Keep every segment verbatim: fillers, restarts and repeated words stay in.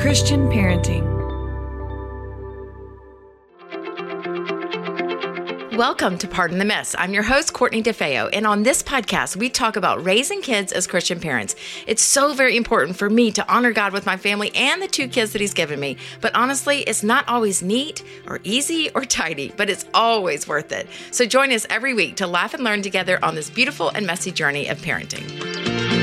Christian Parenting. Welcome to Pardon the Mess. I'm your host, Courtney DeFeo, and on this podcast, we talk about raising kids as Christian parents. It's so very important for me to honor God with my family and the two kids that He's given me, but honestly, it's not always neat or easy or tidy, but it's always worth it. So join us every week to laugh and learn together on this beautiful and messy journey of parenting.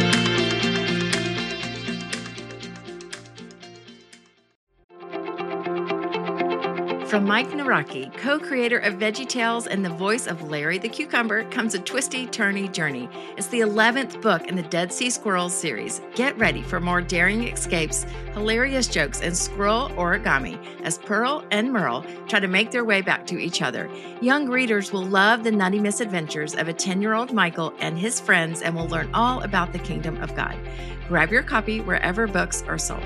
From Mike Naraki, co-creator of VeggieTales and the voice of Larry the Cucumber, comes a twisty, turny journey. It's the eleventh book in the Dead Sea Squirrels series. Get ready for more daring escapes, hilarious jokes, and squirrel origami as Pearl and Merle try to make their way back to each other. Young readers will love the nutty misadventures of a ten-year-old Michael and his friends and will learn all about the kingdom of God. Grab your copy wherever books are sold.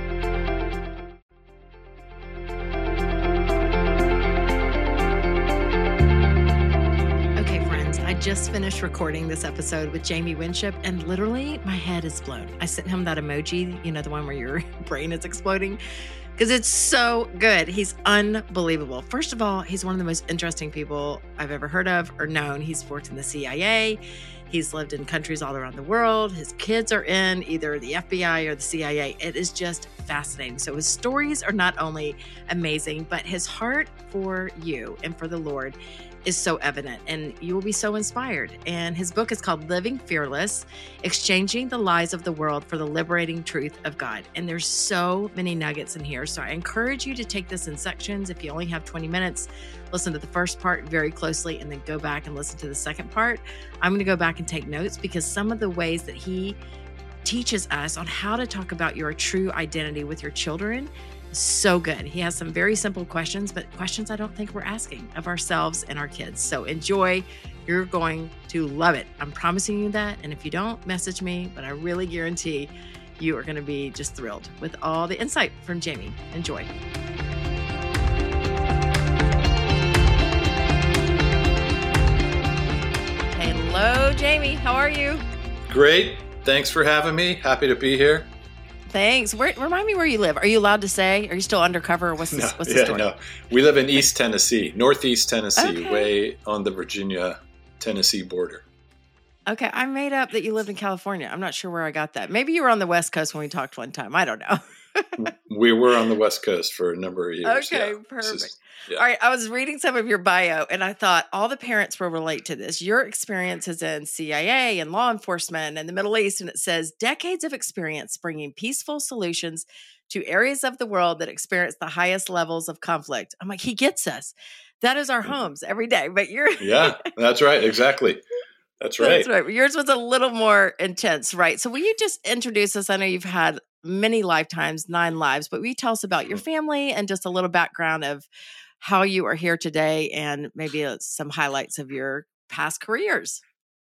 I just finished recording this episode with Jamie Winship, and literally my head is blown. I sent him that emoji, you know, the one where your brain is exploding, because it's so good. He's unbelievable. First of all, he's one of the most interesting people I've ever heard of or known. He's worked in the C I A. He's lived in countries all around the world. His kids are in either the F B I or the C I A. It is just fascinating. So his stories are not only amazing, but his heart for you and for the Lord is so evident, and you will be so inspired. And his book is called Living Fearless, Exchanging the Lies of the World for the Liberating Truth of God. And there's so many nuggets in here. So I encourage you to take this in sections. If you only have twenty minutes, listen to the first part very closely and then go back and listen to the second part. I'm going to go back and take notes because some of the ways that he teaches us on how to talk about your true identity with your children, so good. He has some very simple questions, but questions I don't think we're asking of ourselves and our kids. So enjoy. You're going to love it. I'm promising you that. And if you don't, message me, but I really guarantee you are going to be just thrilled with all the insight from Jamie. Enjoy. Hello, Jamie. How are you? Great. Thanks for having me. Happy to be here. Thanks. Where, remind me where you live. Are you allowed to say? Are you still undercover? What's the, no, what's the yeah, story? No, we live in East Tennessee, Northeast Tennessee, Okay. way on the Virginia-Tennessee border. Okay, I made up that you lived in California. I'm not sure where I got that. Maybe you were on the West Coast when we talked one time. I don't know. We were on the West Coast for a number of years. Okay, yeah. perfect. Is, yeah. All right, I was reading some of your bio, and I thought all the parents will relate to this. Your experience is in C I A and law enforcement and the Middle East, and it says decades of experience bringing peaceful solutions to areas of the world that experience the highest levels of conflict. I'm like, he gets us. That is our homes every day. But you're yeah, that's right. Exactly. That's right. That's right. Yours was a little more intense, right? So will you just introduce us? I know you've had many lifetimes, nine lives, but will you tell us about your family and just a little background of how you are here today and maybe uh, some highlights of your past careers?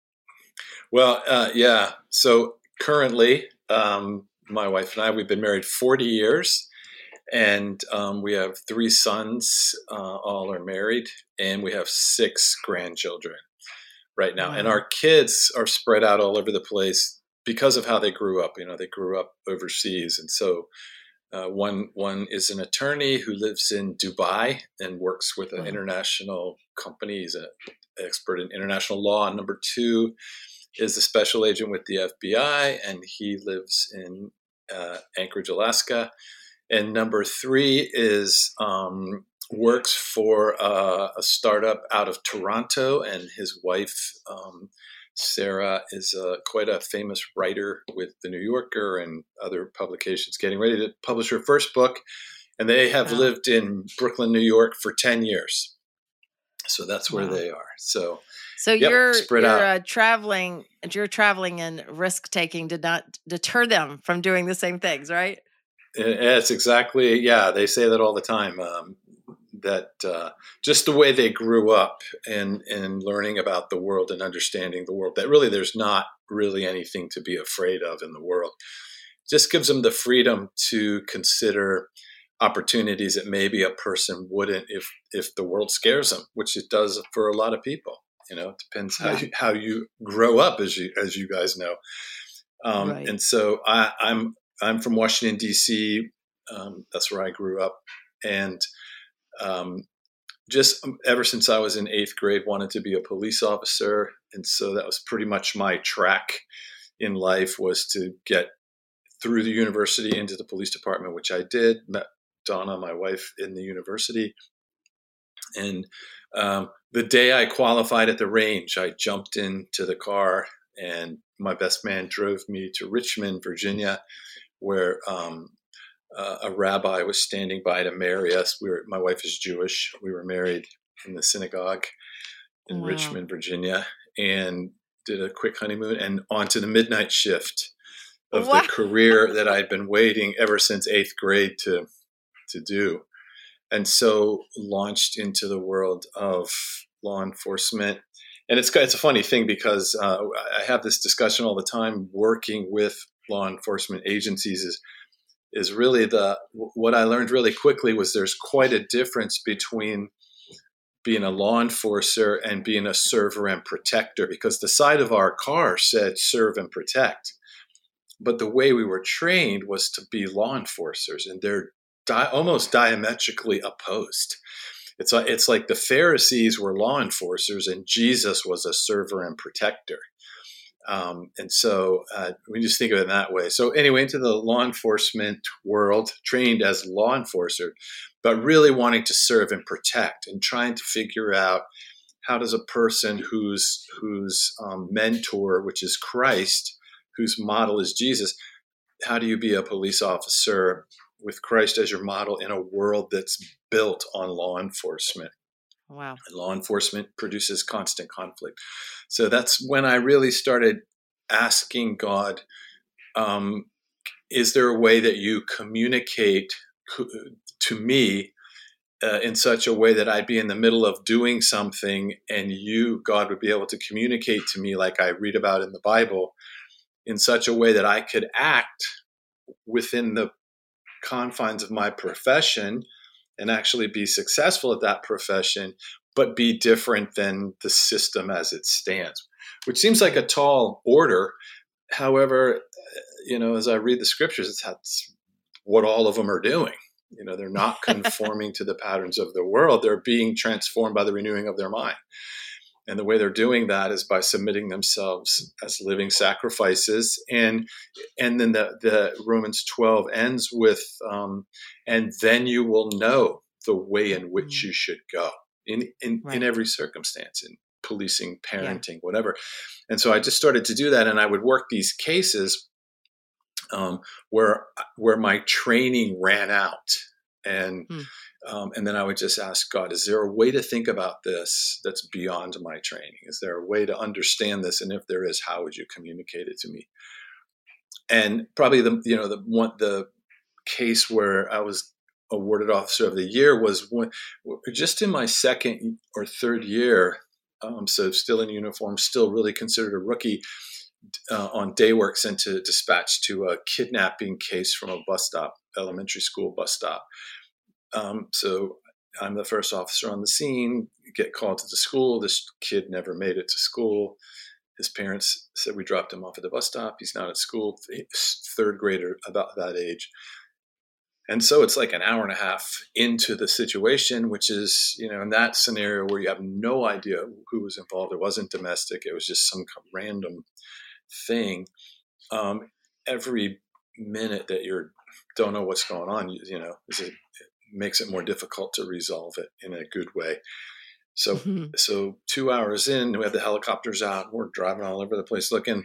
Well, uh, yeah. So currently, um, my wife and I, we've been married forty years, and um, we have three sons, uh, all are married, and we have six grandchildren right now. Wow. And our kids are spread out all over the place because of how they grew up. You know, they grew up overseas. And so uh, one one is an attorney who lives in Dubai and works with an wow. international company. He's an expert in international law. And number two is a special agent with the F B I, and he lives in uh, Anchorage, Alaska. And number three is um, works for uh, a startup out of Toronto, and his wife, um, Sarah, is uh, quite a famous writer with The New Yorker and other publications, getting ready to publish her first book. And they have wow. lived in Brooklyn, New York for ten years. So that's where wow. they are. So, so yep, you're, spread you're out. Uh, traveling, you're traveling and risk taking did not deter them from doing the same things, right? It's exactly, yeah, they say that all the time, um, that uh, just the way they grew up and, and learning about the world and understanding the world, that really there's not really anything to be afraid of in the world. Just gives them the freedom to consider opportunities that maybe a person wouldn't if if the world scares them, which it does for a lot of people. You know, it depends how you, how you grow up, as you as you guys know. Um, right. And so I, I'm I'm from Washington, D C. Um, that's where I grew up. And um, just ever since I was in eighth grade, wanted to be a police officer. And so that was pretty much my track in life, was to get through the university into the police department, which I did. Met Donna, my wife, in the university. And um, the day I qualified at the range, I jumped into the car, and my best man drove me to Richmond, Virginia, where um, uh, a rabbi was standing by to marry us. We were, my wife is Jewish. We were married in the synagogue in Wow. Richmond, Virginia, and did a quick honeymoon, and on to the midnight shift of Wow. the career that I'd been waiting ever since eighth grade to to do. And so launched into the world of law enforcement. And it's it's a funny thing, because uh, I have this discussion all the time. Working with law enforcement agencies is is really the what I learned really quickly was there's quite a difference between being a law enforcer and being a server and protector, because the side of our car said serve and protect. But the way we were trained was to be law enforcers, and they're di- almost diametrically opposed. It's like, it's like the Pharisees were law enforcers and Jesus was a server and protector. Um, and so uh, we just think of it in that way. So anyway, into the law enforcement world, trained as law enforcer, but really wanting to serve and protect, and trying to figure out how does a person whose whose um, mentor, which is Christ, whose model is Jesus, how do you be a police officer with Christ as your model in a world that's built on law enforcement? Wow. And law enforcement produces constant conflict. So that's when I really started asking God, um, is there a way that you communicate to me uh, in such a way that I'd be in the middle of doing something, and you, God, would be able to communicate to me like I read about in the Bible, in such a way that I could act within the confines of my profession and actually be successful at that profession, but be different than the system as it stands, which seems like a tall order. However, you know, as I read the scriptures, that's what all of them are doing. You know, they're not conforming to the patterns of the world. They're being transformed by the renewing of their mind. And the way they're doing that is by submitting themselves as living sacrifices. And and then the, the Romans twelve ends with, um, and then you will know the way in which you should go in, in, Right. in every circumstance, in policing, parenting, Yeah. whatever. And so I just started to do that. And I would work these cases um, where where my training ran out. And Hmm. Um, and then I would just ask God, is there a way to think about this that's beyond my training? Is there a way to understand this? And if there is, how would you communicate it to me? And probably the, you know, the one, the case where I was awarded Officer of the Year was when, just in my second or third year. Um, so still in uniform, still really considered a rookie, uh, on day work, sent to dispatch to a kidnapping case from a bus stop, elementary school bus stop. Um, so I'm the first officer on the scene, get called to the school. This kid never made it to school. His parents said we dropped him off at the bus stop. He's not at school, third grader, about that age. And so it's like an hour and a half into the situation, which is, you know, in that scenario where you have no idea who was involved. It wasn't domestic. It was just some random thing. Um, every minute that you don't know what's going on, you, you know, is it, makes it more difficult to resolve it in a good way. So, Mm-hmm. so two hours in, we have the helicopters out. We're driving all over the place looking.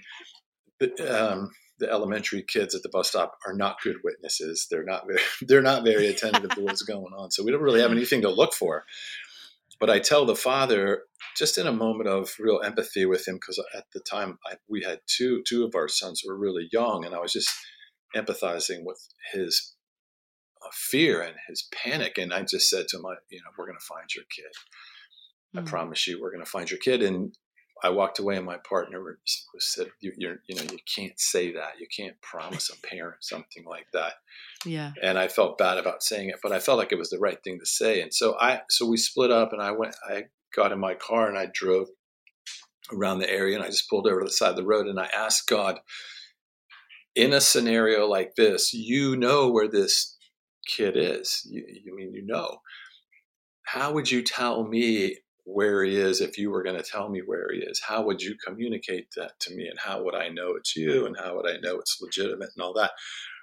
Um, the elementary kids at the bus stop are not good witnesses. They're not very, they're not very attentive to what's going on. So we don't really have anything to look for. But I tell the father, just in a moment of real empathy with him, because at the time I, we had two two of our sons who were really young, and I was just empathizing with his fear and his panic. And I just said to him, you know, we're going to find your kid. Mm. I promise you, we're going to find your kid. And I walked away, and my partner said, you, you're, you know, you can't say that. You can't promise a parent something like that. Yeah. And I felt bad about saying it, but I felt like it was the right thing to say. And so I, so we split up, and I went, I got in my car and I drove around the area, and I just pulled over to the side of the road, and I asked God, in a scenario like this, you know where this kid is. You, you mean, you know, how would you tell me where he is if you were going to tell me where he is? How would you communicate that to me? And how would I know it's you? And how would I know it's legitimate and all that?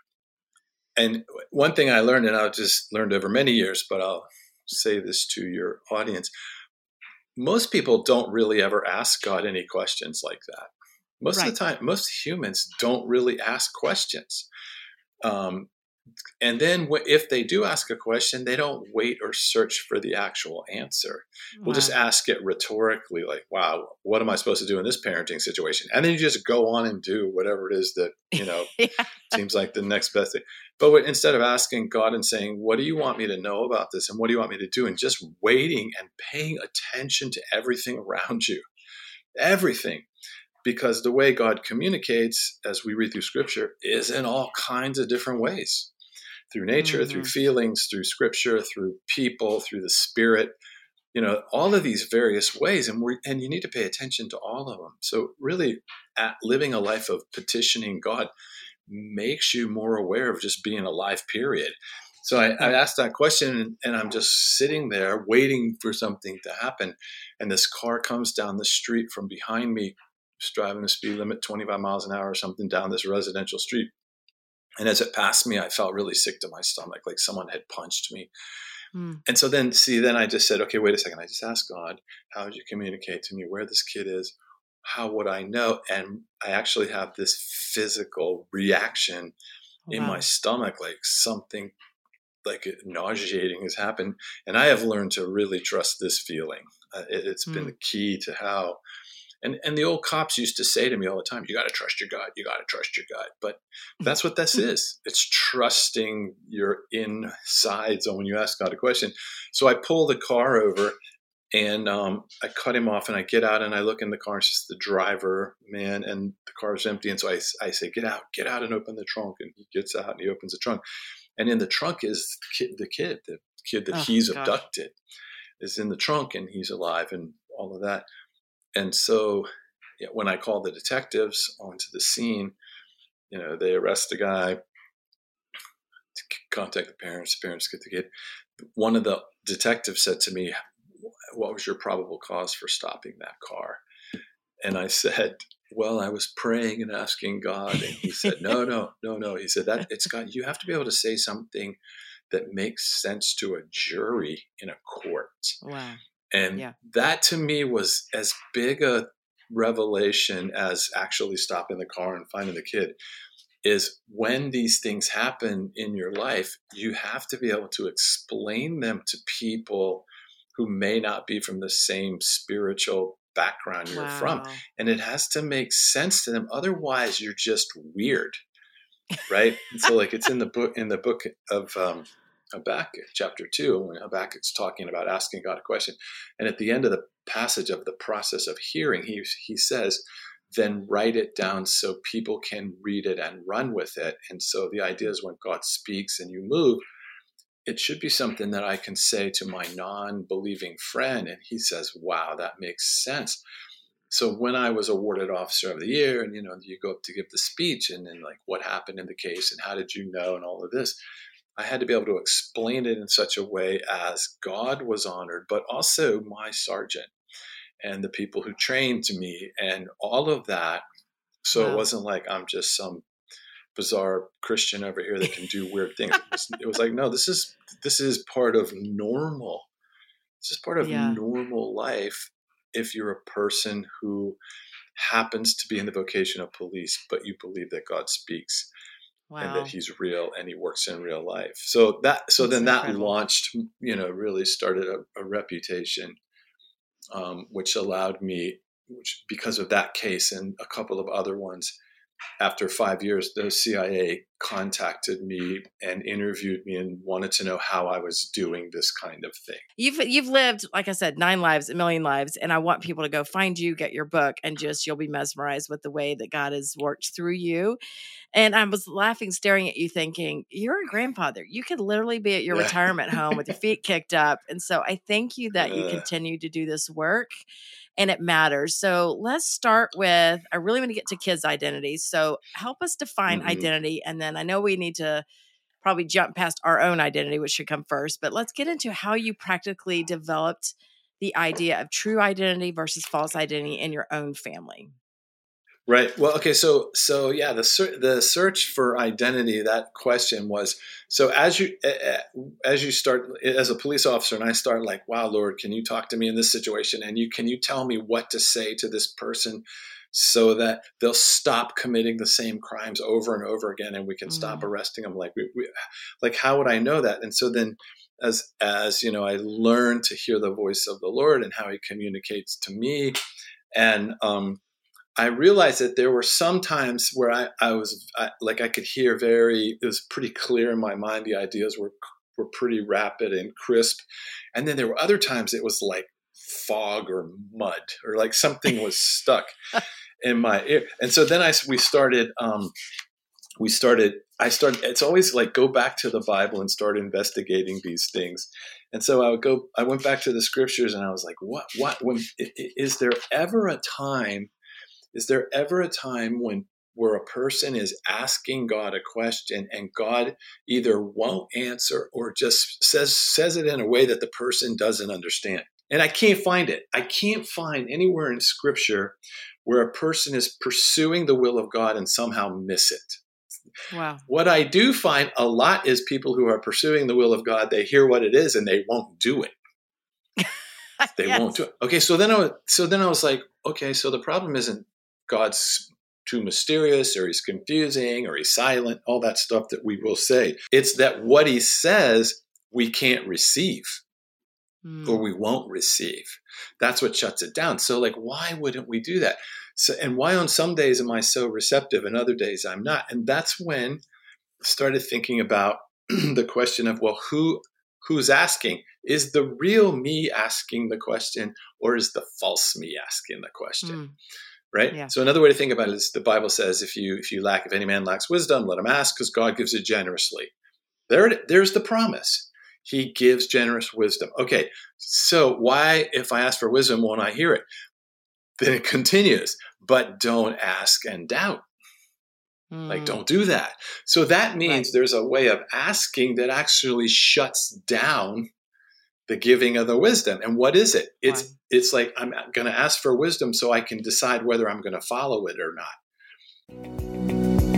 And one thing I learned, and I've just learned over many years, but I'll say this to your audience. Most people don't really ever ask God any questions like that. Most right. of the time, most humans don't really ask questions. Um, and then if they do ask a question, they don't wait or search for the actual answer. Wow. We'll just ask it rhetorically, like, wow, what am I supposed to do in this parenting situation? And then you just go on and do whatever it is that, you know, yeah. seems like the next best thing. But what, instead of asking God and saying, what do you want me to know about this? And what do you want me to do? And just waiting and paying attention to everything around you, everything. Because the way God communicates, as we read through scripture, is in all kinds of different ways. Through nature, mm-hmm. through feelings, through scripture, through people, through the spirit, you know, all of these various ways. And we and you need to pay attention to all of them. So really at living a life of petitioning God makes you more aware of just being alive, period. So I, I asked that question and, and I'm just sitting there waiting for something to happen. And this car comes down the street from behind me, just driving the speed limit, twenty-five miles an hour or something down this residential street. And as it passed me, I felt really sick to my stomach, like someone had punched me. Mm. And so then, see, then I just said, okay, wait a second. I just asked God, how would you communicate to me where this kid is? How would I know? And I actually have this physical reaction wow. in my stomach, like something like nauseating has happened. And I have learned to really trust this feeling. Uh, it, it's mm. been the key to how. And and the old cops used to say to me all the time, you got to trust your gut, you got to trust your gut. But that's what this is. It's trusting your inside. So when you ask God a question, so I pull the car over and um, I cut him off and I get out and I look in the car. It's just the driver, man, and the car is empty. And so I, I say, get out, get out and open the trunk. And he gets out and he opens the trunk. And in the trunk is the kid, the kid, the kid that oh, he's gosh. abducted is in the trunk and he's alive and all of that. And so yeah, when I called the detectives onto the scene, you know, they arrest the guy, to contact the parents, the parents get the kid. One of the detectives said to me, what was your probable cause for stopping that car? And I said, well, I was praying and asking God. And he said, no, no, no, no. He said that it's got, you have to be able to say something that makes sense to a jury in a court. Wow. And yeah. that to me was as big a revelation as actually stopping the car and finding the kid. Is when these things happen in your life, you have to be able to explain them to people who may not be from the same spiritual background you're wow. from. And it has to make sense to them. Otherwise, you're just weird, right? And so like it's in the book, in the book of um, Habakkuk, chapter two, when Habakkuk's talking about asking God a question. And at the end of the passage of the process of hearing, he he says, then write it down so people can read it and run with it. And so the idea is when God speaks and you move, it should be something that I can say to my non-believing friend. And he says, wow, that makes sense. So when I was awarded Officer of the Year and, you know, you go up to give the speech and then like what happened in the case and how did you know and all of this, I had to be able to explain it in such a way as God was honored, but also my sergeant and the people who trained me and all of that. So wow. it wasn't like I'm just some bizarre Christian over here that can do weird things. It was, it was like, no, this is this is part of normal. This is part of yeah. normal life if you're a person who happens to be in the vocation of police, but you believe that God speaks. Wow. And that he's real and he works in real life. So that, so That's then that incredible. launched, you know, really started a, a reputation, um, which allowed me, which because of that case and a couple of other ones, after five years, the C I A contacted me and interviewed me and wanted to know how I was doing this kind of thing. You've you've lived, like I said, nine lives, a million lives, and I want people to go find you, get your book, and just you'll be mesmerized with the way that God has worked through you. And I was laughing, staring at you, thinking, you're a grandfather. You could literally be at your yeah. retirement home with your feet kicked up. And so I thank you that uh, you continue to do this work. And it matters. So let's start with, I really want to get to kids' identity. So help us define mm-hmm. identity. And then I know we need to probably jump past our own identity, which should come first. But let's get into how you practically developed the idea of true identity versus false identity in your own family. Right. Well, okay. So, so yeah, the ser- the search for identity, that question was, so as you, uh, as you start as a police officer, and I start like, wow, Lord, can you talk to me in this situation? And you, can you tell me what to say to this person so that they'll stop committing the same crimes over and over again, and we can mm-hmm. stop arresting them? Like, we, we, like, how would I know that? And so then, as, as you know, I learned to hear the voice of the Lord and how he communicates to me. And, um, I realized that there were some times where I, I was I, like, I could hear very, it was pretty clear in my mind. The ideas were, were pretty rapid and crisp. And then there were other times it was like fog or mud, or like something was stuck in my ear. And so then I, we started, um, we started, I started, it's always like, go back to the Bible and start investigating these things. And so I would go, I went back to the scriptures and I was like, what, what, when, is there ever a time Is there ever a time when where a person is asking God a question and God either won't answer or just says says it in a way that the person doesn't understand? And I can't find it. I can't find anywhere in Scripture where a person is pursuing the will of God and somehow miss it. Wow. What I do find a lot is people who are pursuing the will of God, they hear what it is and they won't do it. They yes. won't do it. Okay, so then I was, so then I was like, okay, so the problem isn't God's too mysterious, or he's confusing, or he's silent, all that stuff that we will say. It's that what he says we can't receive mm. or we won't receive. That's what shuts it down. So like, why wouldn't we do that? So, and why on some days am I so receptive and other days I'm not? And that's when I started thinking about the question of, well, who who's asking? Is the real me asking the question, or is the false me asking the question? Mm. Right. Yeah. So another way to think about it is the Bible says, if you if you lack, if any man lacks wisdom, let him ask, because God gives it generously. There, there's the promise. He gives generous wisdom. Okay. So why, if I ask for wisdom, won't I hear it? Then it continues, but don't ask and doubt. Mm. Like, don't do that. So that means right. there's a way of asking that actually shuts down the giving of the wisdom. And what is it? It's Why? It's like, I'm going to ask for wisdom so I can decide whether I'm going to follow it or not.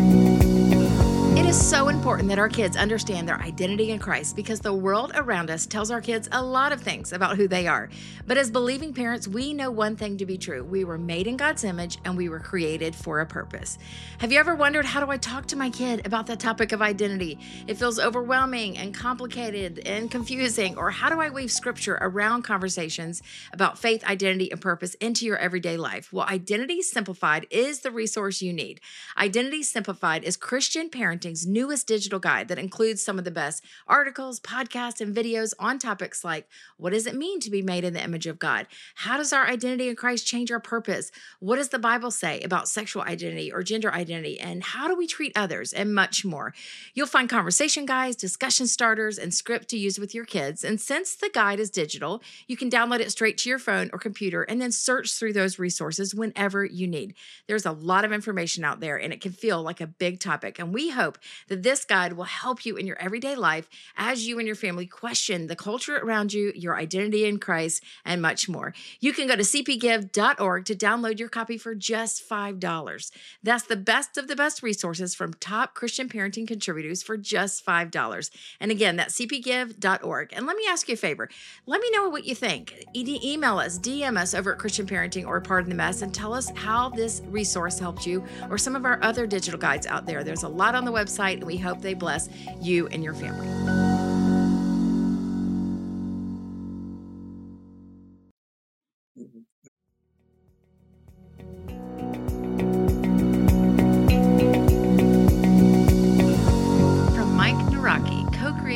It is so important that our kids understand their identity in Christ, because the world around us tells our kids a lot of things about who they are. But as believing parents, we know one thing to be true. We were made in God's image and we were created for a purpose. Have you ever wondered, how do I talk to my kid about the topic of identity? It feels overwhelming and complicated and confusing. Or how do I weave scripture around conversations about faith, identity, and purpose into your everyday life? Well, Identity Simplified is the resource you need. Identity Simplified is Christian parenting's newest digital guide that includes some of the best articles, podcasts, and videos on topics like, what does it mean to be made in the image of God? How does our identity in Christ change our purpose? What does the Bible say about sexual identity or gender identity? And how do we treat others? And much more. You'll find conversation guides, discussion starters, and script to use with your kids. And since the guide is digital, you can download it straight to your phone or computer and then search through those resources whenever you need. There's a lot of information out there, and it can feel like a big topic. And we hope that this guide will help you in your everyday life as you and your family question the culture around you, your identity in Christ, and much more. You can go to c p give dot org to download your copy for just five dollars. That's the best of the best resources from top Christian parenting contributors for just five dollars. And again, that's c p give dot org. And let me ask you a favor. Let me know what you think. E- email us, D M us over at Christian Parenting or Pardon the Mess, and tell us how this resource helped you, or some of our other digital guides out there. There's a lot on the website, and we hope they bless you and your family. From Mike Nawrocki, co-creator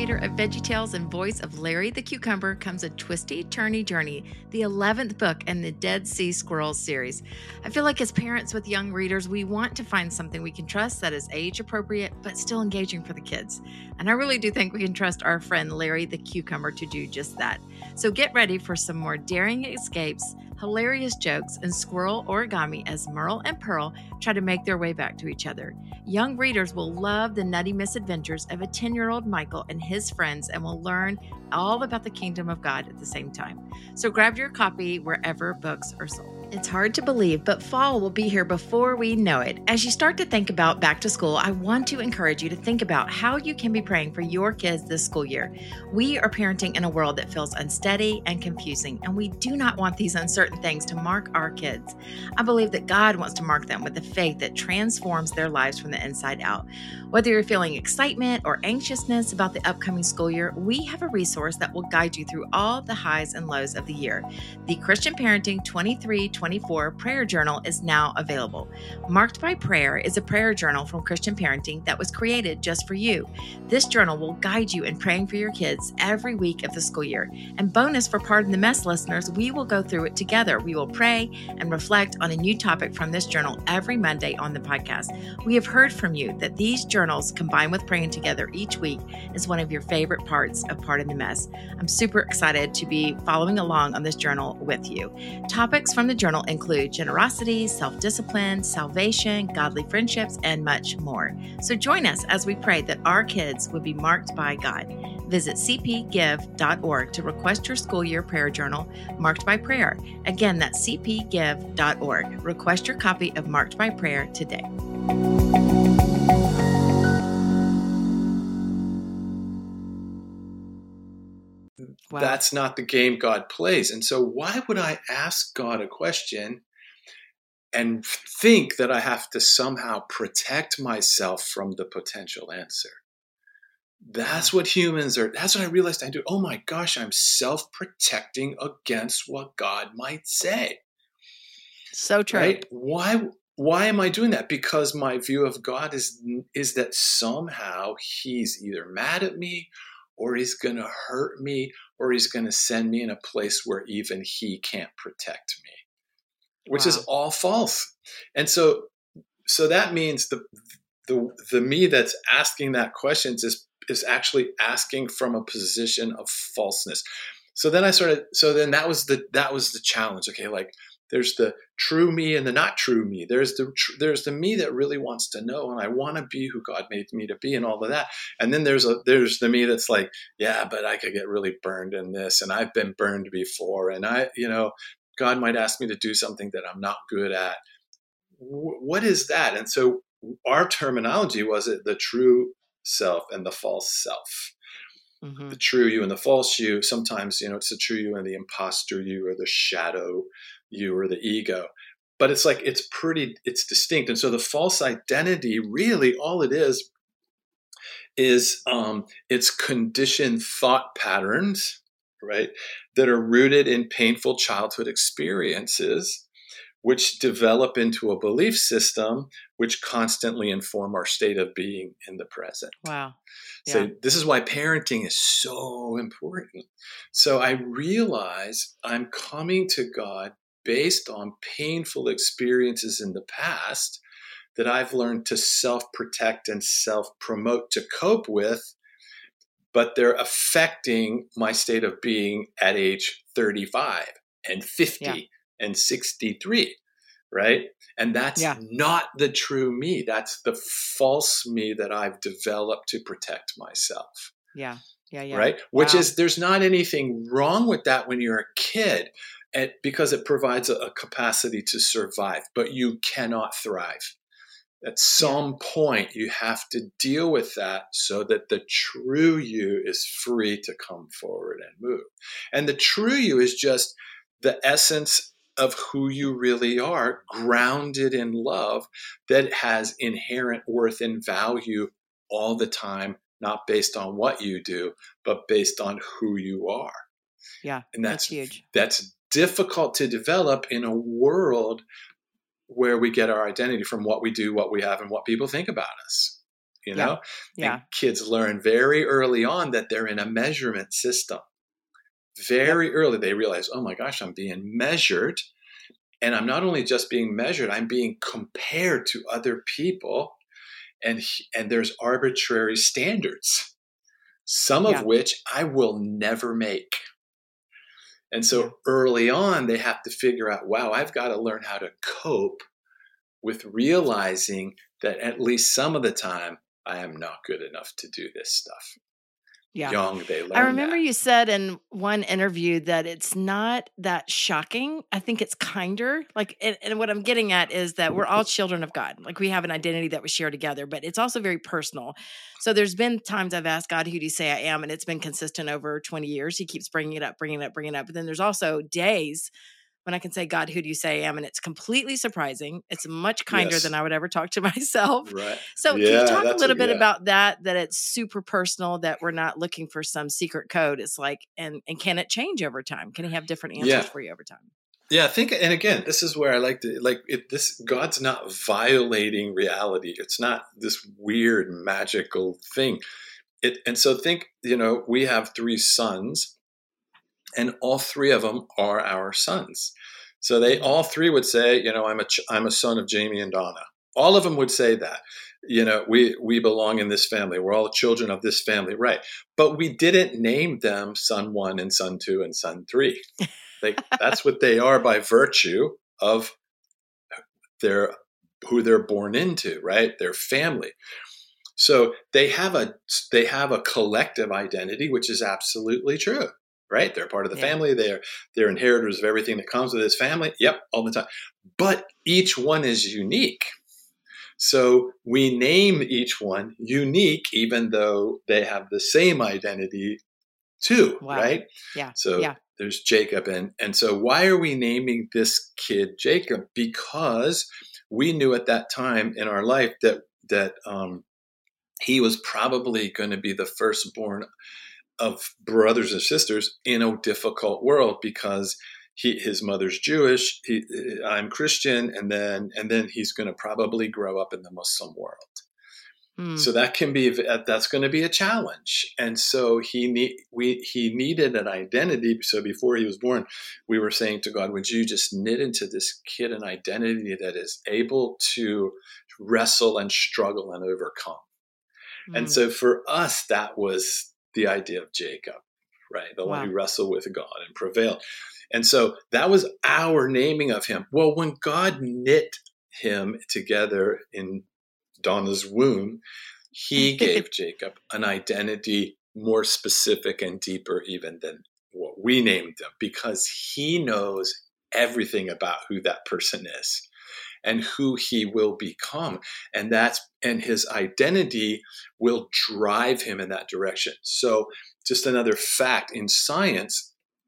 creator of VeggieTales and voice of Larry the Cucumber, comes a twisty, turny journey, the eleventh book in the Dead Sea Squirrels series. I feel like as parents with young readers, we want to find something we can trust that is age appropriate but still engaging for the kids. And I really do think we can trust our friend Larry the Cucumber to do just that. So get ready for some more daring escapes, hilarious jokes, and squirrel origami as Merle and Pearl try to make their way back to each other. Young readers will love the nutty misadventures of a ten-year-old Michael and his friends and will learn all about the kingdom of God at the same time. So grab your copy wherever books are sold. It's hard to believe, but fall will be here before we know it. As you start to think about back to school, I want to encourage you to think about how you can be praying for your kids this school year. We are parenting in a world that feels unsteady and confusing, and we do not want these uncertain things to mark our kids. I believe that God wants to mark them with the faith that transforms their lives from the inside out. Whether you're feeling excitement or anxiousness about the upcoming school year, we have a resource that will guide you through all the highs and lows of the year. The Christian Parenting twenty-three twenty-four Prayer Journal is now available. Marked by Prayer is a prayer journal from Christian Parenting that was created just for you. This journal will guide you in praying for your kids every week of the school year. And bonus for Pardon the Mess listeners, we will go through it together. We will pray and reflect on a new topic from this journal every Monday on the podcast. We have heard from you that these journals, combined with praying together each week, is one of your favorite parts of Pardon the Mess. I'm super excited to be following along on this journal with you. Topics from the journal include generosity, self-discipline, salvation, godly friendships, and much more. So join us as we pray that our kids would be marked by God. Visit c p give dot org to request your school year prayer journal, Marked by Prayer. Again, that's c p give dot org. Request your copy of Marked by Prayer today. Wow. That's not the game God plays. And so why would I ask God a question and think that I have to somehow protect myself from the potential answer? That's what humans are. That's what I realized I do. Oh my gosh, I'm self-protecting against what God might say. So true. Right? Why, why am I doing that? Because my view of God is, is that somehow he's either mad at me, or he's going to hurt me, or he's going to send me in a place where even he can't protect me, which wow. is all false. And so, so that means the, the, the me that's asking that questions is, is actually asking from a position of falseness. So then I started, so then that was the, that was the challenge. Okay. Like there's the true me and the not true me. There's the, tr- there's the me that really wants to know, and I want to be who God made me to be and all of that. And then there's a, there's the me that's like, yeah, but I could get really burned in this, and I've been burned before. And I, you know, God might ask me to do something that I'm not good at. W- what is that? And so our terminology was it the true self and the false self. Mm-hmm. The true you and the false you. Sometimes, you know, it's the true you and the imposter you, or the shadow you, or the ego. But it's like, it's pretty, it's distinct. And so the false identity, really all it is, is um, it's conditioned thought patterns, right, that are rooted in painful childhood experiences, which develop into a belief system, which constantly inform our state of being in the present. Wow. Yeah. So this is why parenting is so important. So I realize I'm coming to God based on painful experiences in the past that I've learned to self-protect and self-promote to cope with, but they're affecting my state of being at age thirty-five and fifty. Yeah. And sixty-three, right? And that's yeah. not the true me. That's the false me that I've developed to protect myself. Yeah, yeah, yeah. Right? Wow. Which is, there's not anything wrong with that when you're a kid, and, because it provides a, a capacity to survive, but you cannot thrive. At some yeah. point, you have to deal with that so that the true you is free to come forward and move. And the true you is just the essence of who you really are, grounded in love that has inherent worth and value all the time, not based on what you do, but based on who you are. Yeah, and that's, that's huge. That's difficult to develop in a world where we get our identity from what we do, what we have, and what people think about us. you Yeah. know, Yeah. and kids learn very early on that they're in a measurement system. Very Yep. early, they realize, oh my gosh, I'm being measured. And I'm not only just being measured, I'm being compared to other people. And, and there's arbitrary standards, some of Yeah. which I will never make. And so Yeah. early on, they have to figure out, wow, I've got to learn how to cope with realizing that at least some of the time, I am not good enough to do this stuff. Yeah. Young, they I learn remember that. you said in one interview that it's not that shocking. I think it's kinder. Like, and, and what I'm getting at is that we're all children of God. Like, we have an identity that we share together, but it's also very personal. So there's been times I've asked God, who do you say I am? And it's been consistent over twenty years. He keeps bringing it up, bringing it up, bringing it up. But then there's also days when I can say, God, who do you say I am? And it's completely surprising. It's much kinder Yes. than I would ever talk to myself. Right. So Yeah, can you talk a that's little a, bit yeah. about that, that it's super personal, that we're not looking for some secret code? It's like, and, and can it change over time? Can he have different answers Yeah. for you over time? Yeah, I think, and again, this is where I like to, like, it, this, God's not violating reality. It's not this weird magical thing. It, and so think, you know, we have three sons, and all three of them are our sons. So they all three would say, you know, I'm a ch- I'm a son of Jamie and Donna. All of them would say that. You know, we we belong in this family. We're all children of this family, right? But we didn't name them son one and son two and son three. Like, that's what they are by virtue of their who they're born into, right? Their family. So they have a they have a collective identity, which is absolutely true, right? They're part of the Yeah. family. They're they're inheritors of everything that comes with this family. Yep, all the time. But each one is unique. So we name each one unique, even though they have the same identity too, Wow. right? Yeah. So Yeah. there's Jacob. And, and so why are we naming this kid Jacob? Because we knew at that time in our life that that um, he was probably going to be the firstborn of brothers and sisters in a difficult world, because he, his mother's Jewish, he, I'm Christian, and then and then he's going to probably grow up in the Muslim world. Hmm. So that can be that's going to be a challenge, and so he need we he needed an identity. So before he was born, we were saying to God, "Would you just knit into this kid an identity that is able to wrestle and struggle and overcome?" Hmm. And so for us, that was the idea of Jacob, right? The Wow. one who wrestled with God and prevailed. And so that was our naming of him. Well, when God knit him together in Donna's womb, he gave Jacob an identity more specific and deeper even than what we named him, because he knows everything about who that person is and who he will become. And that's and his identity will drive him in that direction. So just another fact in science,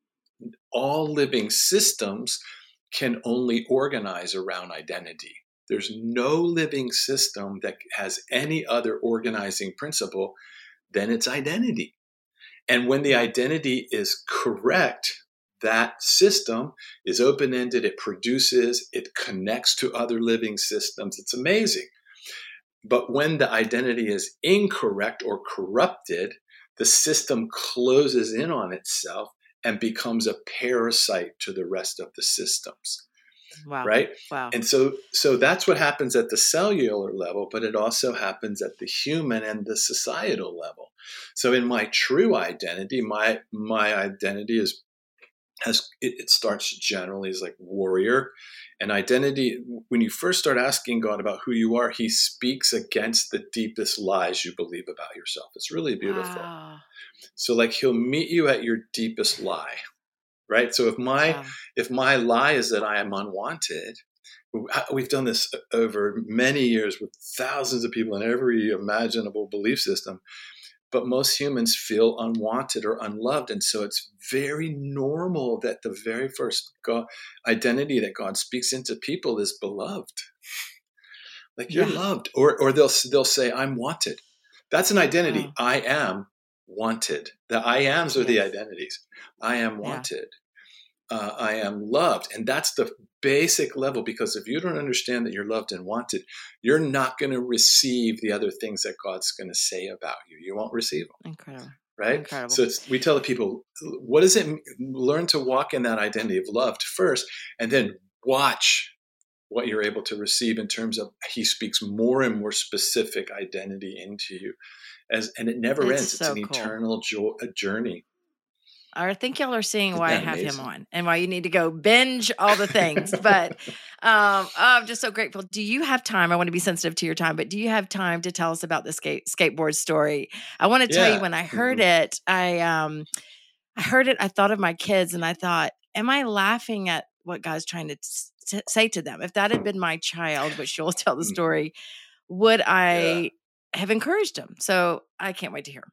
all living systems can only organize around identity. There's no living system that has any other organizing principle than its identity. And when the identity is correct, that system is open-ended, it produces, it connects to other living systems. It's amazing. But when the identity is incorrect or corrupted, the system closes in on itself and becomes a parasite to the rest of the systems. Wow. Right? Wow. And so so that's what happens at the cellular level, but it also happens at the human and the societal level. So in my true identity, my my identity is has it, it starts generally as like warrior. And identity, when you first start asking God about who you are, he speaks against the deepest lies you believe about yourself. It's really beautiful. Wow. So like he'll meet you at your deepest lie. Right. So if my Wow. if my lie is that I am unwanted, we've done this over many years with thousands of people in every imaginable belief system. But most humans feel unwanted or unloved. And so it's very normal that the very first God, identity that God speaks into people is beloved. Like you're Yeah. loved. Or or they'll they'll say, I'm wanted. That's an identity. Wow. I am wanted. The I ams are the Yes. identities. I am Yeah. wanted. uh, I am loved. And that's the basic level, because if you don't understand that you're loved and wanted, you're not going to receive the other things that God's going to say about you. You won't receive them. Incredible. Right? Incredible. So it's, we tell the people, what does it mean? Learn to walk in that identity of loved first, and then watch what you're able to receive in terms of he speaks more and more specific identity into you. As and it never It's ends. so It's an cool. eternal jo- a journey. I think y'all are seeing Isn't why I that have him amazing? on and why you need to go binge all the things. But um, I'm just so grateful. Do you have time? I want to be sensitive to your time, but do you have time to tell us about the skate skateboard story? I want to tell you, Yeah. when I heard Mhm. it, I um, I heard it. I thought of my kids, and I thought, am I laughing at what God's trying to t- say to them? If that had been my child, which you'll tell the Mhm. story, would I Yeah. have encouraged him? So I can't wait to hear.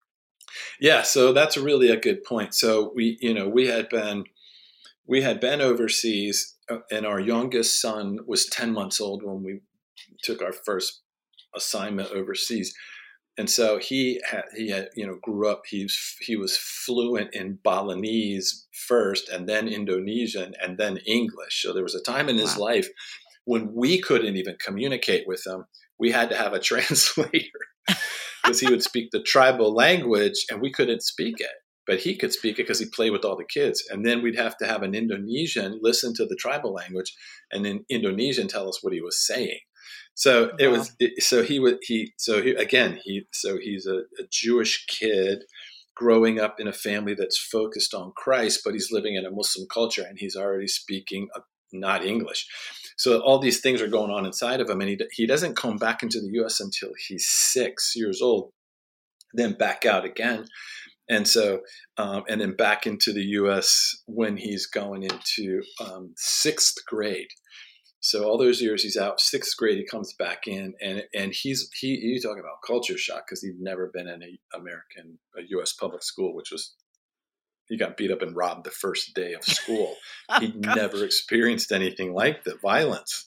Yeah, so that's really a good point. So we, you know, we had been, we had been overseas, uh, and our youngest son was ten months old when we took our first assignment overseas. And so he had, he had, you know, grew up, he's, he was fluent in Balinese first, and then Indonesian, and then English. So there was a time in his Wow. life when we couldn't even communicate with him. We had to have a translator, because he would speak the tribal language and we couldn't speak it, but he could speak it because he played with all the kids. And then we'd have to have an Indonesian listen to the tribal language, and in Indonesian tell us what he was saying. So it Wow. was, it, so he would, he, so he, again, he, so he's a, a Jewish kid growing up in a family that's focused on Christ, but he's living in a Muslim culture, and he's already speaking a, not English. So all these things are going on inside of him, and he, he doesn't come back into the U S until he's six years old, then back out again. And so, um, and then back into the U S when he's going into um, sixth grade. So all those years he's out, sixth grade, he comes back in, and and he's he you talk about culture shock, because he'd never been in a American a U S public school, which was, he got beat up and robbed the first day of school. Oh, He'd gosh. never experienced anything like the violence.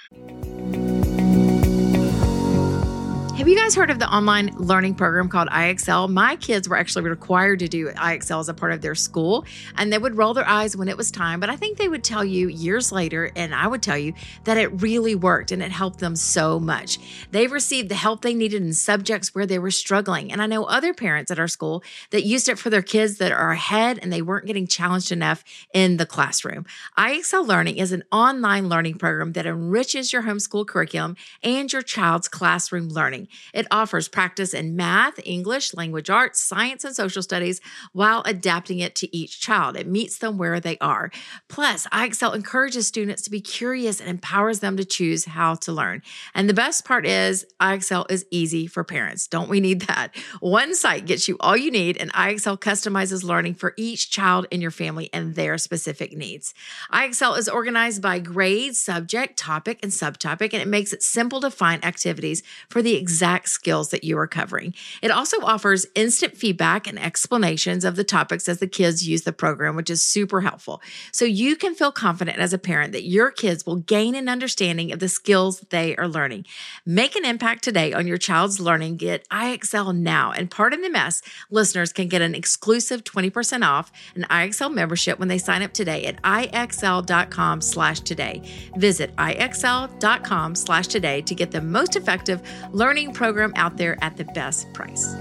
Have you guys heard of the online learning program called I X L? My kids were actually required to do I X L as a part of their school, and they would roll their eyes when it was time. But I think they would tell you years later, and I would tell you, that it really worked and it helped them so much. They received the help they needed in subjects where they were struggling. And I know other parents at our school that used it for their kids that are ahead and they weren't getting challenged enough in the classroom. I X L Learning is an online learning program that enriches your homeschool curriculum and your child's classroom learning. It offers practice in math, English, language arts, science, and social studies while adapting it to each child. It meets them where they are. Plus, I X L encourages students to be curious and empowers them to choose how to learn. And the best part is, I X L is easy for parents. Don't we need that? One site gets you all you need, and I X L customizes learning for each child in your family and their specific needs. I X L is organized by grade, subject, topic, and subtopic, and it makes it simple to find activities for the exact skills that you are covering. It also offers instant feedback and explanations of the topics as the kids use the program, which is super helpful. So you can feel confident as a parent that your kids will gain an understanding of the skills they are learning. Make an impact today on your child's learning. Get I X L now. And Pardon the Mess listeners can get an exclusive twenty percent off an I X L membership when they sign up today at IXL.com slash today. Visit IXL.com slash today to get the most effective learning program out there at the best price.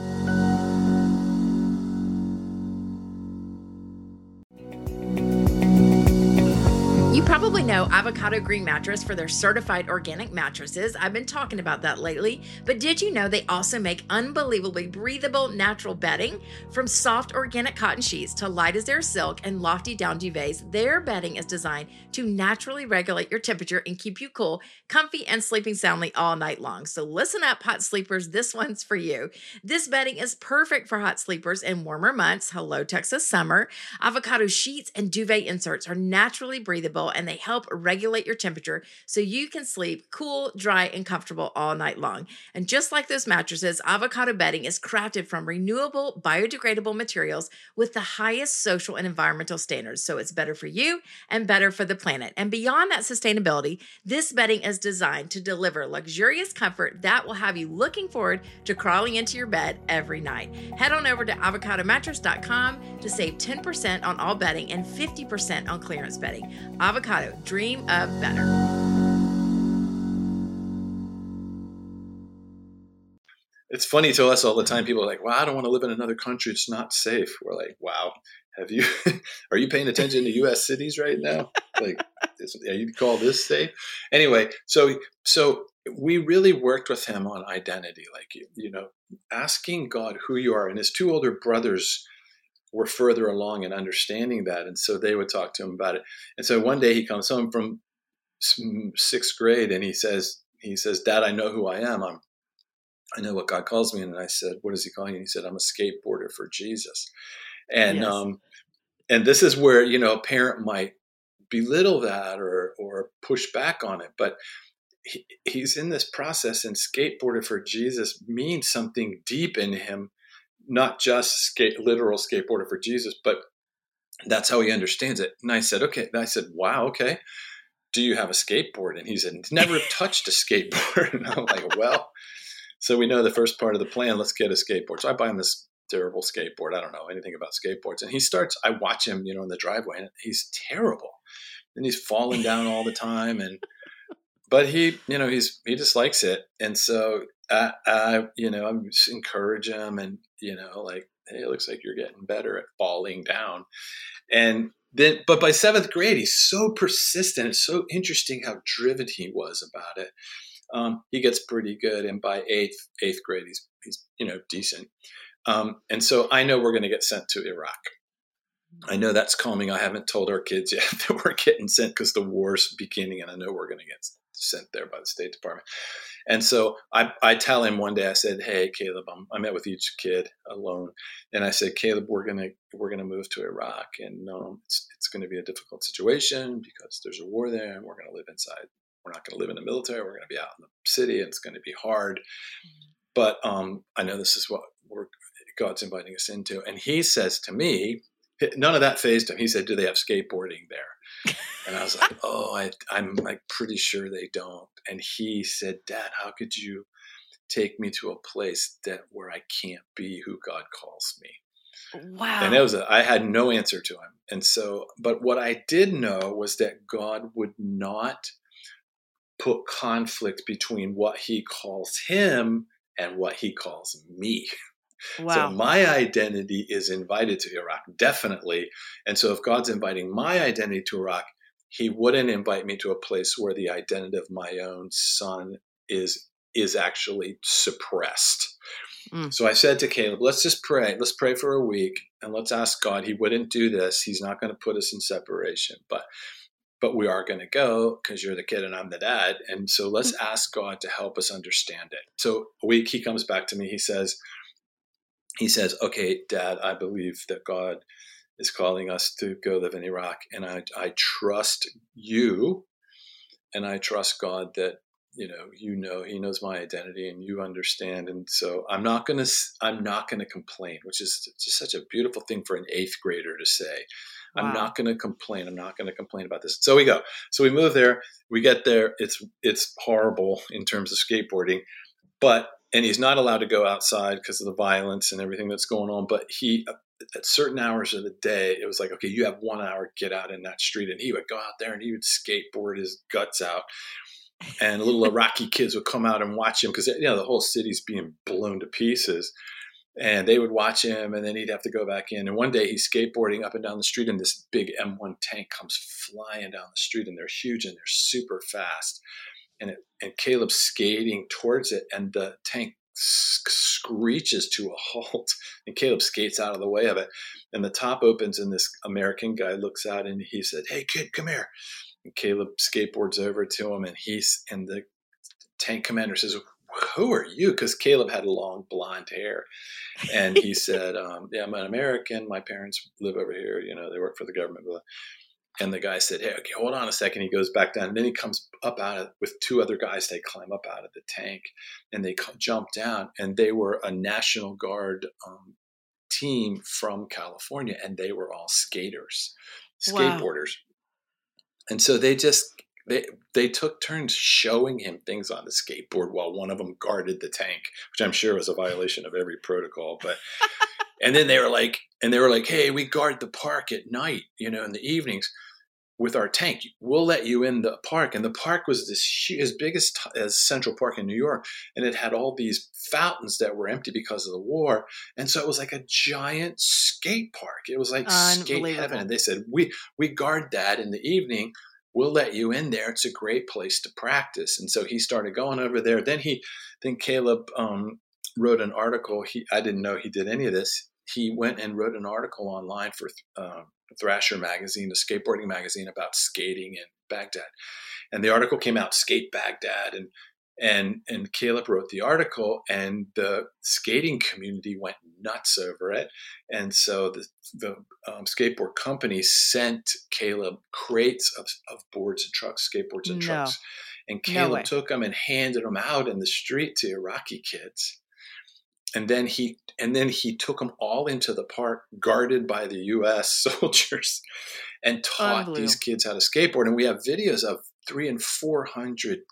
You probably know Avocado Green Mattress for their certified organic mattresses. I've been talking about that lately, but did you know they also make unbelievably breathable natural bedding? From soft organic cotton sheets to light as air silk and lofty down duvets, their bedding is designed to naturally regulate your temperature and keep you cool, comfy, and sleeping soundly all night long. So listen up, hot sleepers, this one's for you. This bedding is perfect for hot sleepers in warmer months. Hello, Texas summer. Avocado sheets and duvet inserts are naturally breathable and they help regulate your temperature so you can sleep cool, dry, and comfortable all night long. And just like those mattresses, Avocado bedding is crafted from renewable, biodegradable materials with the highest social and environmental standards. So it's better for you and better for the planet. And beyond that sustainability, this bedding is designed to deliver luxurious comfort that will have you looking forward to crawling into your bed every night. Head on over to avocado mattress dot com to save ten percent on all bedding and fifty percent on clearance bedding. Avocado, dream of better. It's funny to us all the time. People are like, "Wow, I don't want to live in another country. It's not safe." We're like, "Wow, have you? Are you paying attention to U S cities right now? Like, is, yeah, you call this safe?" Anyway, so so we really worked with him on identity, like you, you know, asking God who you are. And his two older brothers were further along in understanding that, and so they would talk to him about it. And so one day he comes home from sixth grade, and he says, "He says, Dad, I know who I am. I'm." I know what God calls me. And I said, "What does he call you?" And he said, "I'm a skateboarder for Jesus." And, Yes. um, and this is where, you know, a parent might belittle that or, or push back on it, but he, he's in this process, and skateboarder for Jesus means something deep in him, not just skate, literal skateboarder for Jesus, but that's how he understands it. And I said, okay. And I said, "Wow. Okay. Do you have a skateboard?" And he said, "Never touched a skateboard." And I'm like, well, so we know the first part of the plan, let's get a skateboard. So I buy him this terrible skateboard. I don't know anything about skateboards. And he starts, I watch him, you know, in the driveway, and he's terrible. And he's falling down all the time. And, but he, you know, he's, he just likes it. And so I, I you know, I'm just encourage him and, you know, like, "Hey, it looks like you're getting better at falling down." And then, but by seventh grade, he's so persistent. It's so interesting how driven he was about it. Um, he gets pretty good, and by eighth eighth grade, he's he's you know decent. Um, and so I know we're going to get sent to Iraq. I know that's coming. I haven't told our kids yet that we're getting sent because the war's beginning, and I know we're going to get sent there by the State Department. And so I, I tell him one day, I said, "Hey, Caleb," I'm, I met with each kid alone, and I said, "Caleb, we're gonna we're gonna move to Iraq, and um, it's it's going to be a difficult situation because there's a war there, and we're going to live inside. We're not going to live in the military. We're going to be out in the city, and it's going to be hard. But um, I know this is what we're, God's inviting us into." And he says to me, none of that fazed him. He said, "Do they have skateboarding there?" And I was like, "Oh, I, I'm like pretty sure they don't." And he said, "Dad, how could you take me to a place that where I can't be who God calls me?" Wow. And it was a, I had no answer to him. And so, but what I did know was that God would not put conflict between what he calls him and what he calls me. Wow. So my identity is invited to Iraq, definitely. And so if God's inviting my identity to Iraq, he wouldn't invite me to a place where the identity of my own son is, is actually suppressed. Mm. So I said to Caleb, let's just pray. Let's pray for a week, and let's ask God. He wouldn't do this. He's not going to put us in separation, but But we are going to go because you're the kid and I'm the dad. And so let's ask God to help us understand it. So a week he comes back to me. He says, he says, "Okay, Dad, I believe that God is calling us to go live in Iraq. And I, I trust you. And I trust God that, you know, you know, he knows my identity and you understand. And so I'm not going to, I'm not going to complain," which is just such a beautiful thing for an eighth grader to say. Wow. I'm not going to complain. I'm not going to complain about this. So we go. So we move there. We get there. It's it's horrible in terms of skateboarding, but and he's not allowed to go outside because of the violence and everything that's going on. But he, at certain hours of the day, it was like, okay, you have one hour, get out in that street, and he would go out there and he would skateboard his guts out. And little Iraqi kids would come out and watch him because you know the whole city's being blown to pieces. And they would watch him, and then he'd have to go back in. And one day he's skateboarding up and down the street, and this big M one tank comes flying down the street, and they're huge and they're super fast. And it, and Caleb's skating towards it, and the tank screeches to a halt, and Caleb skates out of the way of it. And the top opens, and this American guy looks out, and he said, "Hey, kid, come here." And Caleb skateboards over to him, and he's and the tank commander says, "Who are you?" Because Caleb had long blonde hair. And he said, um, "Yeah, I'm an American. My parents live over here. You know, they work for the government." And the guy said, hey, okay, hold on a second. He goes back down. And then he comes up out of with two other guys. They climb up out of the tank and they jump down. And they were a National Guard um, team from California. And they were all skaters, skateboarders. Wow. And so they just, they, they took turns showing him things on the skateboard while one of them guarded the tank, which I'm sure was a violation of every protocol. But and then they were like, and they were like, hey, we guard the park at night, you know, in the evenings with our tank. We'll let you in the park. And the park was this as big as, as Central Park in New York. And it had all these fountains that were empty because of the war. And so it was like a giant skate park. It was like skate heaven. And they said, we, we guard that in the evening. We'll let you in there. It's a great place to practice. And so he started going over there. Then he, then Caleb um, wrote an article. He, I didn't know he did any of this. He went and wrote an article online for uh, Thrasher magazine, a skateboarding magazine about skating in Baghdad. And the article came out, Skate Baghdad. And, and, and Caleb wrote the article and the skating community went nuts over it. And so the, the um, skateboard company sent Caleb crates of, of boards and trucks, skateboards and no. trucks. And Caleb no took them and handed them out in the street to Iraqi kids. And then he and then he took them all into the park, guarded by the U S soldiers, and taught these kids how to skateboard. And we have videos of three and four hundred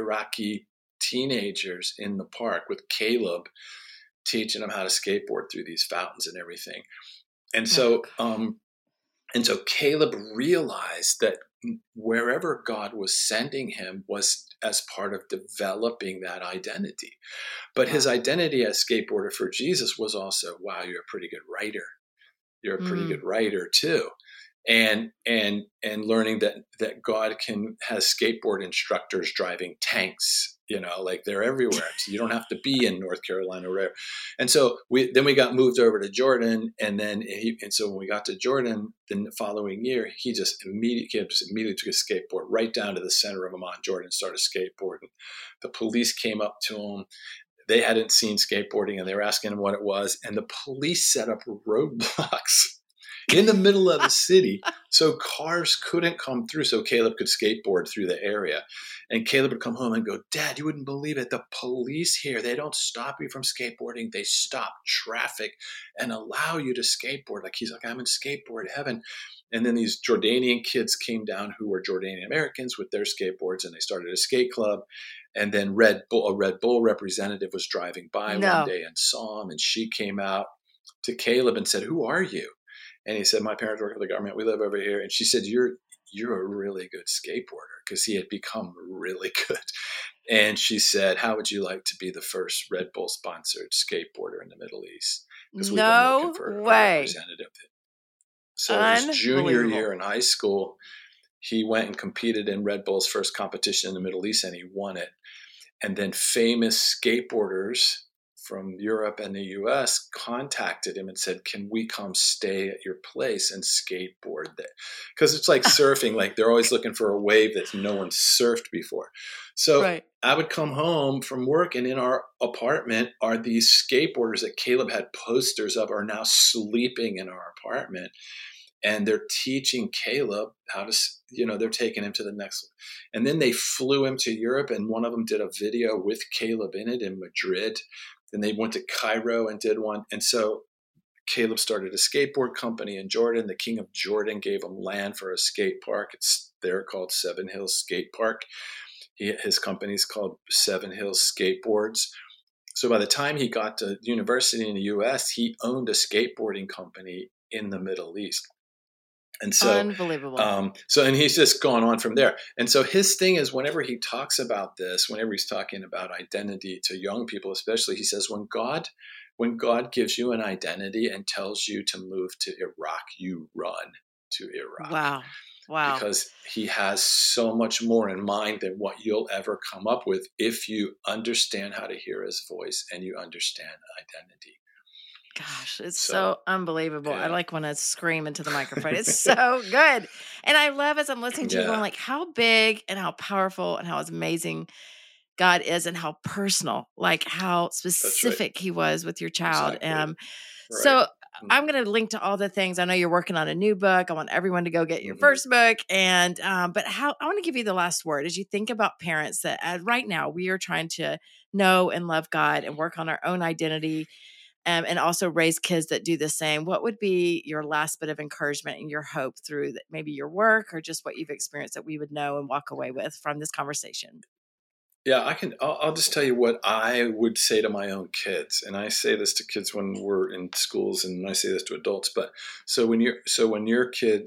Iraqi teenagers in the park with Caleb teaching them how to skateboard through these fountains and everything. And so, um, and so Caleb realized that wherever God was sending him was as part of developing that identity. But wow. his identity as skateboarder for Jesus was also, wow, you're a pretty good writer. You're a pretty mm. good writer too. And, and, and learning that, that God can, has skateboard instructors driving tanks, you know, like they're everywhere. So you don't have to be in North Carolina or wherever. And so we, then we got moved over to Jordan. And then he, and so when we got to Jordan, then the following year, he just immediately, just immediately took a skateboard right down to the center of Amman, Jordan, and started skateboarding. The police came up to him. They hadn't seen skateboarding and they were asking him what it was. And the police set up roadblocks in the middle of the city so cars couldn't come through so Caleb could skateboard through the area. And Caleb would come home and go, Dad, you wouldn't believe it. The police here, they don't stop you from skateboarding. They stop traffic and allow you to skateboard. Like he's like, I'm in skateboard heaven. And then these Jordanian kids came down who were Jordanian Americans with their skateboards and they started a skate club. And then Red Bull, a Red Bull representative was driving by no. one day and saw him. And she came out to Caleb and said, who are you? And he said, my parents work for the government. We live over here. And she said, you're you're a really good skateboarder, because he had become really good. And she said, how would you like to be the first Red Bull sponsored skateboarder in the Middle East? Because we've no been looking for way. a representative. So his junior year in high school, he went and competed in Red Bull's first competition in the Middle East, and he won it. And then famous skateboarders from Europe and the U S contacted him and said, can we come stay at your place and skateboard there? Because it's like surfing, like they're always looking for a wave that no one surfed before. So right. I would come home from work, and in our apartment are these skateboarders that Caleb had posters of are now sleeping in our apartment. And they're teaching Caleb how to, you know, they're taking him to the next one. And then they flew him to Europe, and one of them did a video with Caleb in it in Madrid. Then they went to Cairo and did one. And so Caleb started a skateboard company in Jordan. The king of Jordan gave him land for a skate park. It's there called Seven Hills Skate Park. He, his company's called Seven Hills Skateboards. So by the time he got to university in the U S, he owned a skateboarding company in the Middle East. And so, unbelievable. Um, so, and he's just gone on from there. And so his thing is, whenever he talks about this, whenever he's talking about identity to young people, especially, he says, when God, when God gives you an identity and tells you to move to Iraq, you run to Iraq. Wow. Wow. Because he has so much more in mind than what you'll ever come up with if you understand how to hear his voice and you understand identity. Gosh, it's so, so unbelievable. Yeah. I like when I scream into the microphone. It's so good. And I love, as I'm listening to yeah. you, going like how big and how powerful and how amazing God is, and how personal, like how specific right. he was with your child. Exactly. Um, right. So I'm going to link to all the things. I know you're working on a new book. I want everyone to go get your Mhm. first book. And, um, but how, I want to give you the last word as you think about parents that uh, right now we are trying to know and love God and work on our own identity. Um, and also raise kids that do the same. What would be your last bit of encouragement and your hope through that, maybe your work or just what you've experienced that we would know and walk away with from this conversation? Yeah, I can. I'll, I'll just tell you what I would say to my own kids, and I say this to kids when we're in schools, and I say this to adults. But so when you're so when you're a kid,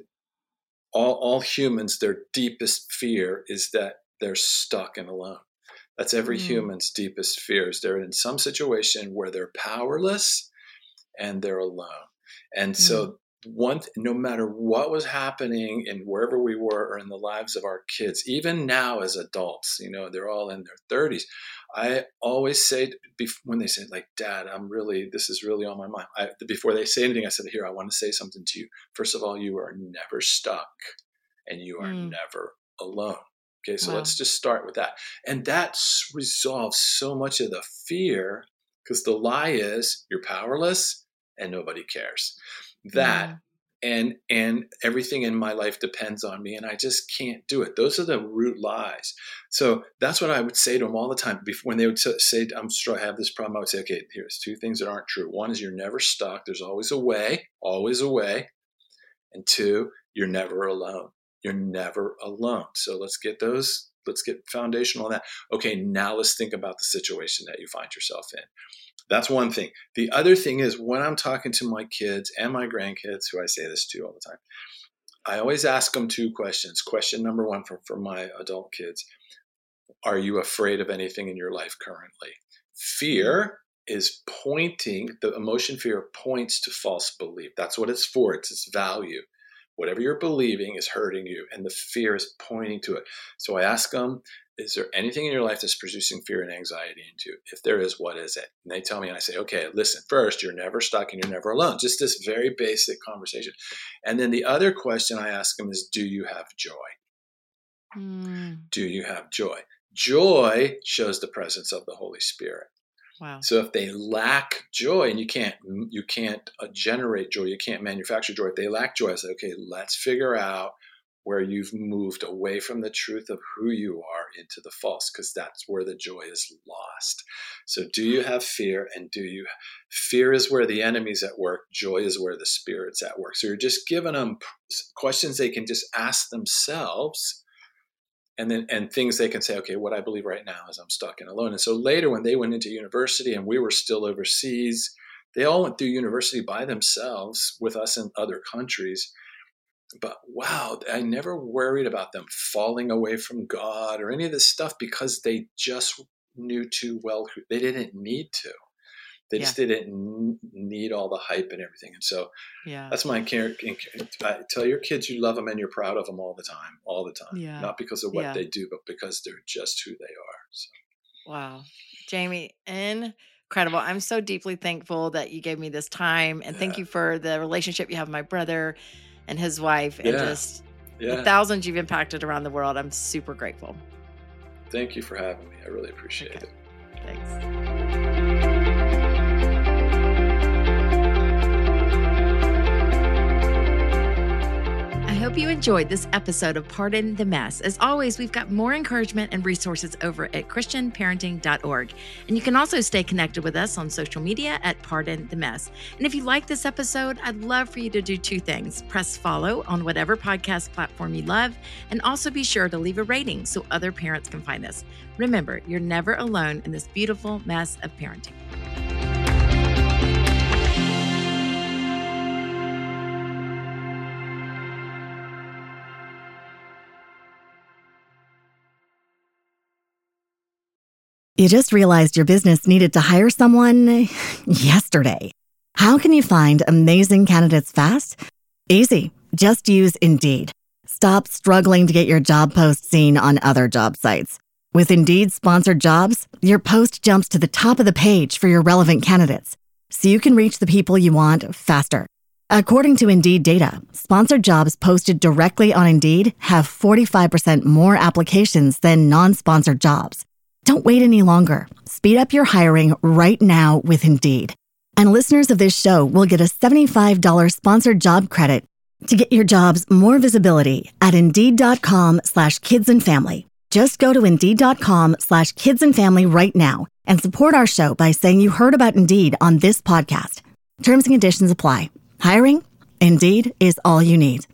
all all humans, their deepest fear is that they're stuck and alone. That's every Mm. human's deepest fears. They're in some situation where they're powerless and they're alone. And so one, no matter what was happening in wherever we were or in the lives of our kids, even now as adults, you know, they're all in their thirties. I always say when they say like, Dad, I'm really, this is really on my mind. I, before they say anything, I said, here, I want to say something to you. First of all, you are never stuck and you are Mm. never alone. Okay, so Wow. let's just start with that. And that resolves so much of the fear, because the lie is you're powerless and nobody cares. That Mm. and and everything in my life depends on me and I just can't do it. Those are the root lies. So that's what I would say to them all the time. Before, when they would say, I'm sure I have this problem, I would say, okay, here's two things that aren't true. One is you're never stuck. There's always a way, always a way. And two, you're never alone. You're never alone. So let's get those, let's get foundational on that. Okay, now let's think about the situation that you find yourself in. That's one thing. The other thing is when I'm talking to my kids and my grandkids, who I say this to all the time, I always ask them two questions. Question number one for, for my adult kids, are you afraid of anything in your life currently? Fear is pointing, the emotion fear points to false belief. That's what it's for. It's its value. Whatever you're believing is hurting you, and the fear is pointing to it. So I ask them, is there anything in your life that's producing fear and anxiety into you? If there is, what is it? And they tell me, and I say, okay, listen, first, you're never stuck and you're never alone. Just this very basic conversation. And then the other question I ask them is, do you have joy? Mm. Do you have joy? Joy shows the presence of the Holy Spirit. Wow. So if they lack joy, and you can't you can't uh, generate joy, you can't manufacture joy. If they lack joy, I say, okay, let's figure out where you've moved away from the truth of who you are into the false, because that's where the joy is lost. So do you have fear? And do you fear is where the enemy's at work. Joy is where the Spirit's at work. So you're just giving them questions they can just ask themselves. And then, and things they can say, okay, what I believe right now is I'm stuck and alone. And so later when they went into university and we were still overseas, they all went through university by themselves with us in other countries. But wow, I never worried about them falling away from God or any of this stuff because they just knew too well. They didn't need to. They Yeah. just didn't need all the hype and everything. And so Yeah. that's my care. I tell your kids you love them and you're proud of them all the time, all the time. Yeah. Not because of what Yeah. they do, but because they're just who they are. So. Wow. Jamie, incredible. I'm so deeply thankful that you gave me this time. And Yeah. thank you for the relationship you have with my brother and his wife and Yeah. just Yeah. the thousands you've impacted around the world. I'm super grateful. Thank you for having me. I really appreciate Okay. it. Thanks. I hope you enjoyed this episode of Pardon the Mess. As always, we've got more encouragement and resources over at christian parenting dot org. And you can also stay connected with us on social media at Pardon the Mess. And if you like this episode, I'd love for you to do two things. Press follow on whatever podcast platform you love, and also be sure to leave a rating so other parents can find us. Remember, you're never alone in this beautiful mess of parenting. You just realized your business needed to hire someone yesterday. How can you find amazing candidates fast? Easy. Just use Indeed. Stop struggling to get your job post seen on other job sites. With Indeed sponsored jobs, your post jumps to the top of the page for your relevant candidates, so you can reach the people you want faster. According to Indeed data, sponsored jobs posted directly on Indeed have forty-five percent more applications than non-sponsored jobs. Don't wait any longer. Speed up your hiring right now with Indeed. And listeners of this show will get a seventy-five dollars sponsored job credit to get your jobs more visibility at Indeed.com slash kids and family. Just go to Indeed.com slash kids and family right now and support our show by saying you heard about Indeed on this podcast. Terms and conditions apply. Hiring? Indeed is all you need.